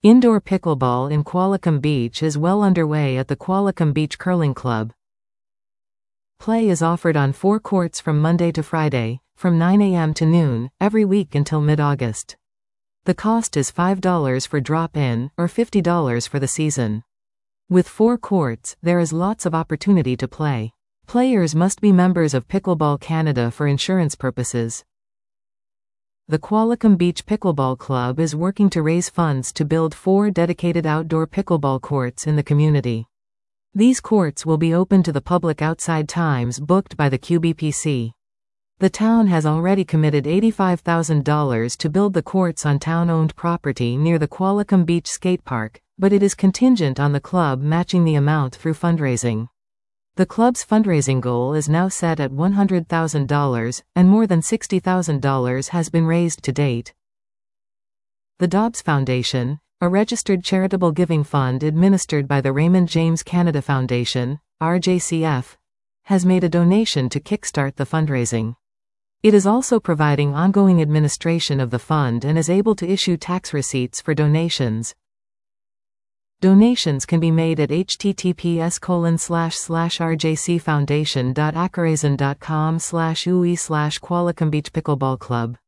Indoor pickleball in Qualicum Beach is well underway at the Qualicum Beach Curling Club. Play is offered on 4 courts from Monday to Friday, from 9 a.m. to noon, every week until mid-August. The cost is $5 for drop-in, or $50 for the season. With 4 courts, there is lots of opportunity to play. Players must be members of Pickleball Canada for insurance purposes. The Qualicum Beach Pickleball Club is working to raise funds to build 4 dedicated outdoor pickleball courts in the community. These courts will be open to the public outside times booked by the QBPC. The town has already committed $85,000 to build the courts on town-owned property near the Qualicum Beach Skate Park, but it is contingent on the club matching the amount through fundraising. The club's fundraising goal is now set at $100,000, and more than $60,000 has been raised to date. The Dobbs Foundation, a registered charitable giving fund administered by the Raymond James Canada Foundation, RJCF, has made a donation to kickstart the fundraising. It is also providing ongoing administration of the fund and is able to issue tax receipts for donations. Donations can be made at https://rjcfoundation.acarazen.com/ui/Qualicum Beach Pickleball Club.